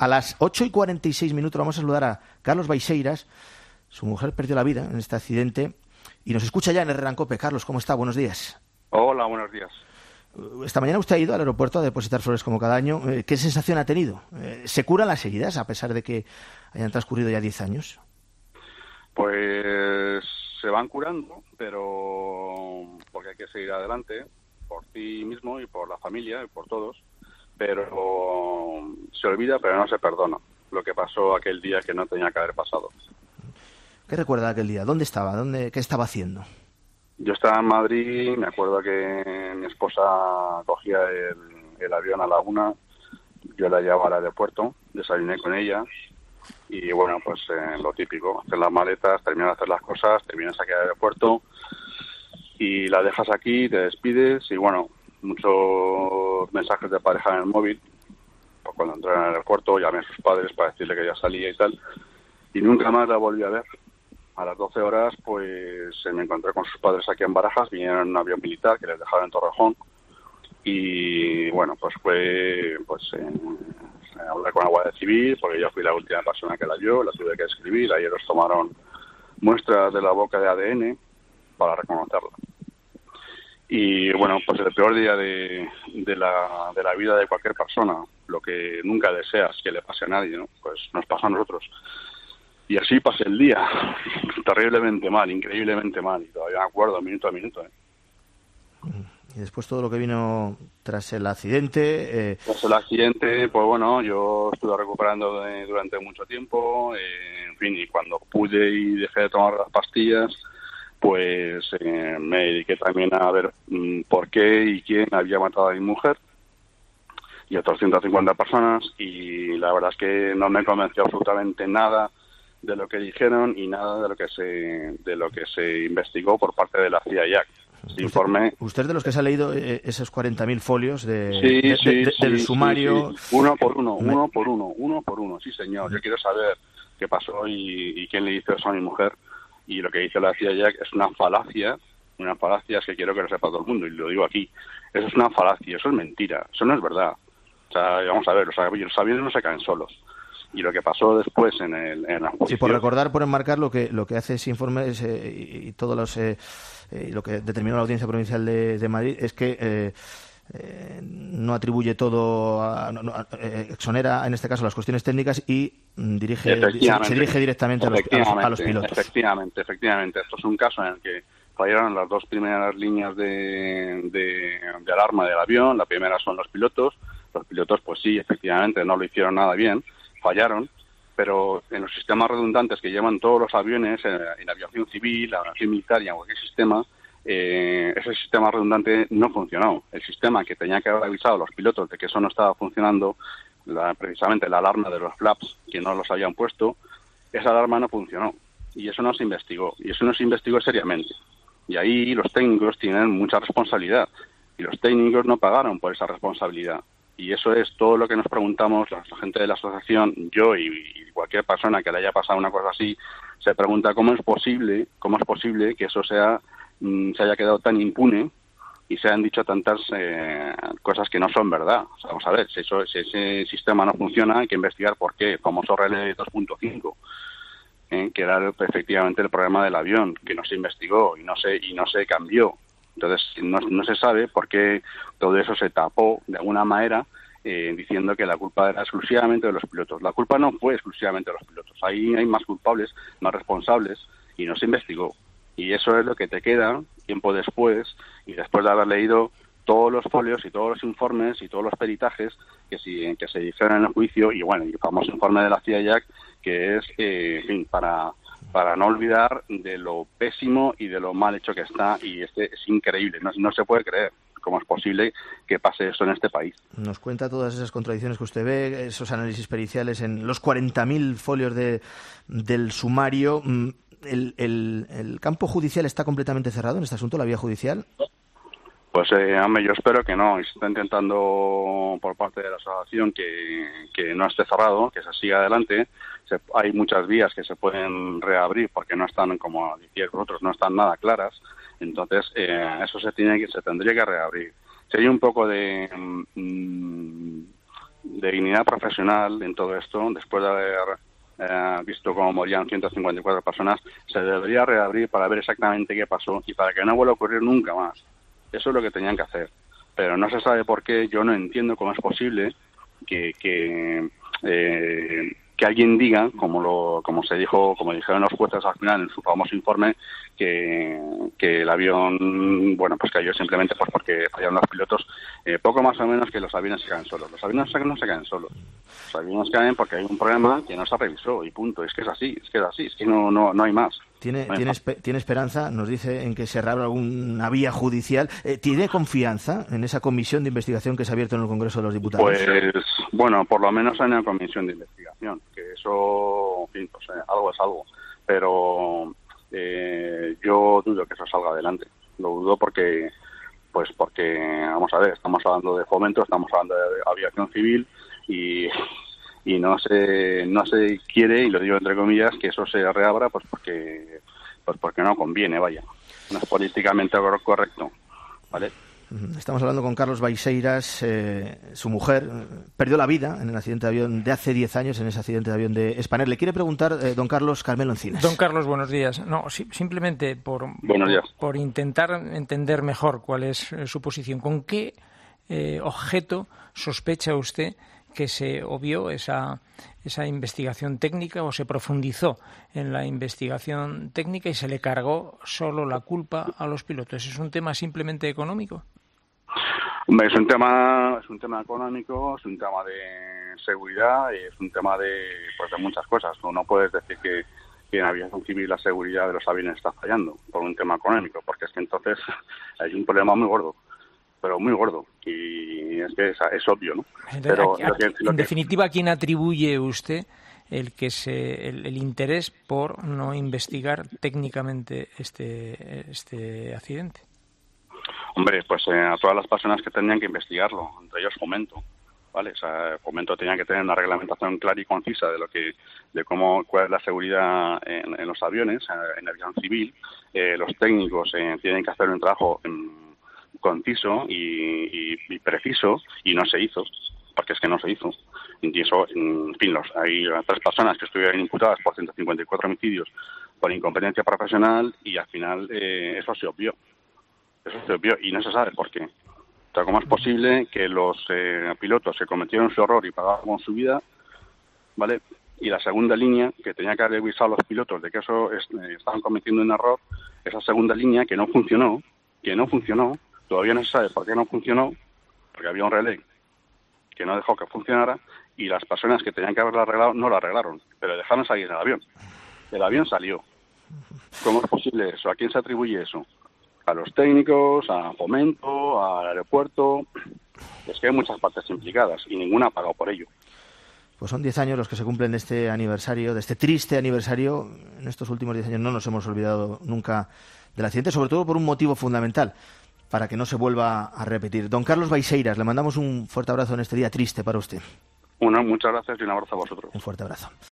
A las 8:46 vamos a saludar a Carlos Baixeiras. Su mujer perdió la vida en este accidente y nos escucha ya en Herrera Cope. Carlos, ¿cómo está? Buenos días. Hola, buenos días. Esta mañana usted ha ido al aeropuerto a depositar flores como cada año. ¿Qué sensación ha tenido? ¿Se curan las heridas a pesar de que hayan transcurrido ya 10 años? Pues se van curando, pero porque hay que seguir adelante por ti mismo y por la familia y por todos. Pero se olvida, pero no se perdona lo que pasó aquel día que no tenía que haber pasado. ¿Qué recuerda de aquel día? ¿Dónde estaba? ¿Qué estaba haciendo? Yo estaba en Madrid, me acuerdo que mi esposa cogía el avión a la 1, yo la llevaba al aeropuerto, desayuné con ella y bueno, pues lo típico, hacer las maletas, terminar de hacer las cosas, terminas aquí al aeropuerto y la dejas aquí, te despides y bueno, muchos mensajes de pareja en el móvil. Pues cuando entré en el aeropuerto llamé a sus padres para decirle que ya salía y tal y nunca más la volví a ver. A las 12 horas, pues me encontré con sus padres aquí en Barajas, vinieron en un avión militar que les dejaron en Torrejón y bueno, pues fue hablar con la Guardia Civil porque yo fui la última persona que la vio, la tuve que escribir, ayer nos tomaron muestras de la boca de ADN para reconocerla. Y bueno, pues el peor día de la vida de cualquier persona, lo que nunca deseas que le pase a nadie, ¿no? Pues nos pasó a nosotros. Y así pasé el día, terriblemente mal, increíblemente mal, y todavía me acuerdo minuto a minuto. Y después todo lo que vino tras el accidente... Tras el accidente, pues bueno, yo estuve recuperando durante mucho tiempo, en fin, y cuando pude y dejé de tomar las pastillas, pues me dediqué también a ver por qué y quién había matado a mi mujer y a otras 150 personas, y la verdad es que no me convenció absolutamente nada de lo que dijeron y nada de lo que se investigó por parte de la CIA. ¿Usted es de los que se ha leído esos 40.000 folios del sumario? Sí. Uno por uno, sí señor. Yo quiero saber qué pasó y quién le hizo eso a mi mujer, y lo que dice la CIA es una falacia, es que quiero que lo sepa todo el mundo y lo digo aquí. Eso es una falacia, eso es mentira, eso no es verdad. O sea, vamos a ver, los aviones no se caen solos. Y lo que pasó después en la justicia... Sí, por recordar, por enmarcar, lo que hace ese informe es, y todos los lo que determinó la Audiencia Provincial de Madrid es que no atribuye todo, exonera en este caso las cuestiones técnicas y se dirige directamente a los pilotos. Efectivamente. Esto es un caso en el que fallaron las dos primeras líneas de alarma del avión. La primera son los pilotos. Los pilotos, pues sí, efectivamente, no lo hicieron nada bien. Fallaron, pero en los sistemas redundantes que llevan todos los aviones, en aviación civil, la aviación militar y en cualquier sistema, ese sistema redundante no funcionó. El sistema que tenía que haber avisado a los pilotos de que eso no estaba funcionando, precisamente la alarma de los flaps que no los habían puesto, esa alarma no funcionó. Y eso no se investigó seriamente. Y ahí los técnicos tienen mucha responsabilidad. Y los técnicos no pagaron por esa responsabilidad. Y eso es todo lo que nos preguntamos la gente de la asociación, yo y cualquier persona que le haya pasado una cosa así, se pregunta cómo es posible que eso se haya quedado tan impune y se han dicho tantas cosas que no son verdad. O sea, vamos a ver, si ese sistema no funciona, hay que investigar por qué. El famoso relé 2.5, que era efectivamente el problema del avión, que no se investigó y no se cambió. Entonces, no se sabe por qué todo eso se tapó de alguna manera, diciendo que la culpa era exclusivamente de los pilotos. La culpa no fue exclusivamente de los pilotos. Ahí hay más culpables, más responsables, y no se investigó. Y eso es lo que te queda tiempo después, y después de haber leído todos los folios y todos los informes y todos los peritajes que se dijeron en el juicio, y bueno, el famoso informe de la CIA, que es, en fin, para no olvidar de lo pésimo y de lo mal hecho que está, y es increíble, no se puede creer cómo es posible que pase eso en este país. Nos cuenta todas esas contradicciones que usted ve, esos análisis periciales en los 40.000 folios del sumario. ¿El campo judicial está completamente cerrado en este asunto, la vía judicial? Pues, hombre, yo espero que no. Y se está intentando por parte de la asociación que no esté cerrado, que se siga adelante. Hay muchas vías que se pueden reabrir porque no están, como decíais vosotros, no están nada claras. Entonces, eso se tendría que reabrir. Si hay un poco de de dignidad profesional en todo esto, después de haber visto cómo morían 154 personas, se debería reabrir para ver exactamente qué pasó y para que no vuelva a ocurrir nunca más. Eso es lo que tenían que hacer. Pero no se sabe por qué. Yo no entiendo cómo es posible que alguien diga, como se dijo, como dijeron los jueces al final en su famoso informe, que el avión, bueno, pues cayó simplemente pues porque fallaron los pilotos, poco más o menos que los aviones se caen solos. Los aviones no se caen solos. Los aviones caen porque hay un problema que no se revisó y punto. Es que es así, es que no hay más. ¿Tiene esperanza? Nos dice en que se reabra alguna vía judicial. ¿Tiene confianza en esa comisión de investigación que se ha abierto en el Congreso de los Diputados? Pues, bueno, por lo menos hay una comisión de investigación, que eso, en fin, pues, algo es algo. Pero yo dudo que eso salga adelante. Lo dudo porque, vamos a ver, estamos hablando de fomento, estamos hablando de aviación civil y no se quiere, y lo digo entre comillas, que eso se reabra pues porque no conviene, vaya. No es políticamente correcto, ¿vale? Estamos hablando con Carlos Baixeiras. Su mujer perdió la vida en el accidente de avión de hace 10 años, en ese accidente de avión de Spanair. Le quiere preguntar, don Carlos, Carmelo Encinas. Don Carlos, buenos días. No, simplemente por intentar entender mejor cuál es su posición. ¿Con qué objeto sospecha usted que se obvió esa investigación técnica o se profundizó en la investigación técnica y se le cargó solo la culpa a los pilotos? ¿Es un tema simplemente económico? Hombre, es un tema económico, es un tema de seguridad y es un tema de muchas cosas. No puedes decir que en aviación civil la seguridad de los aviones está fallando por un tema económico, porque es que entonces hay un problema muy gordo. Pero muy gordo, y es que es obvio, ¿no? Pero en definitiva, ¿a quién atribuye usted el interés por no investigar técnicamente este accidente? Hombre, pues a todas las personas que tenían que investigarlo, entre ellos Fomento, ¿vale? O sea, Fomento tenía que tener una reglamentación clara y concisa cuál es la seguridad en los aviones, en aviación civil. Los técnicos tienen que hacer un trabajo conciso y preciso, y no se hizo, porque es que no se hizo. Y eso, en fin, hay 3 personas que estuvieron imputadas por 154 homicidios por incompetencia profesional, y al final eso se obvió y no se sabe por qué. O sea, ¿cómo es posible que los pilotos que cometieron su error y pagaron con su vida, ¿vale? Y la segunda línea, que tenía que haber avisado a los pilotos de que eso estaban cometiendo un error, esa segunda línea que no funcionó, todavía no se sabe por qué no funcionó, porque había un relé que no dejó que funcionara, y las personas que tenían que haberla arreglado no la arreglaron, pero dejaron salir el avión. El avión salió. ¿Cómo es posible eso? ¿A quién se atribuye eso? A los técnicos, a Fomento, al aeropuerto. Es que hay muchas partes implicadas y ninguna ha pagado por ello. Pues son 10 años los que se cumplen de este aniversario, de este triste aniversario. En estos últimos 10 años no nos hemos olvidado nunca del accidente, sobre todo por un motivo fundamental, para que no se vuelva a repetir. Don Carlos Baixeiras, le mandamos un fuerte abrazo en este día triste para usted. Muchas gracias y un abrazo a vosotros. Un fuerte abrazo.